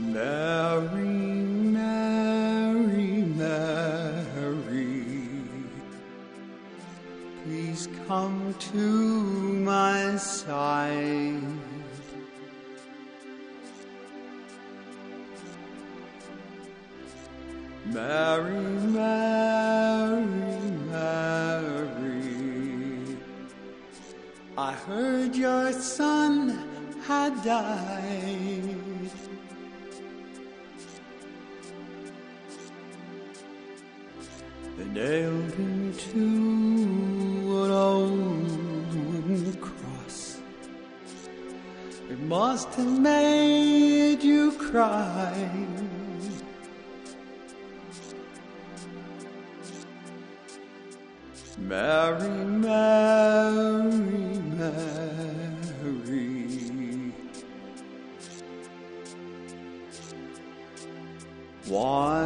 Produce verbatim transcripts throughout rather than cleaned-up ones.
Mary, Mary, Mary, please come to my side. Mary, Mary, Mary, I heard your son had died. They nailed him to an old wooden cross. It must have made you cry. Mary, Mary, Mary, why,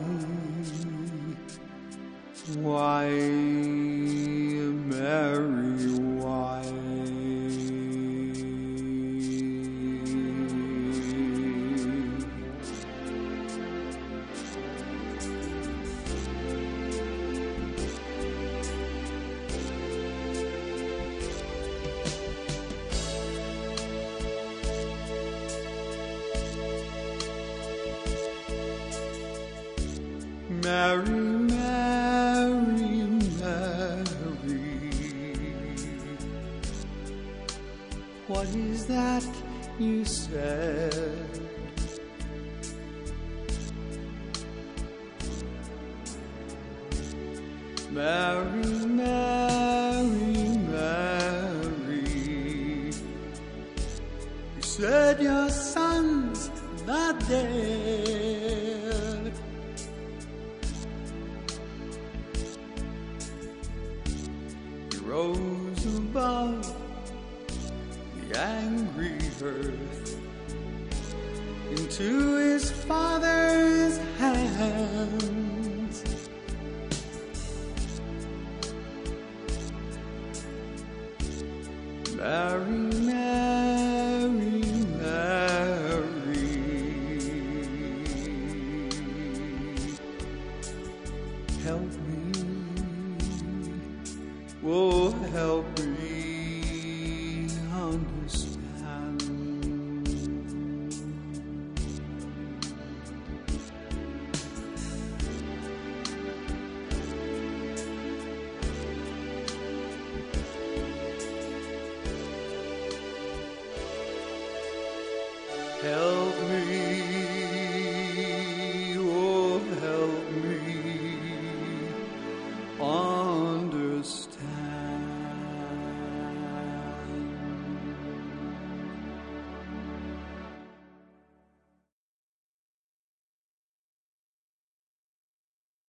why, Mary, why? Mary, Mary, Mary, what is that you said? Mary, Mary, Mary, you said your son's not dead. Rose above the angry earth into his father's hands. Mary, Mary, Mary, help me. Oh, help me understand. Help me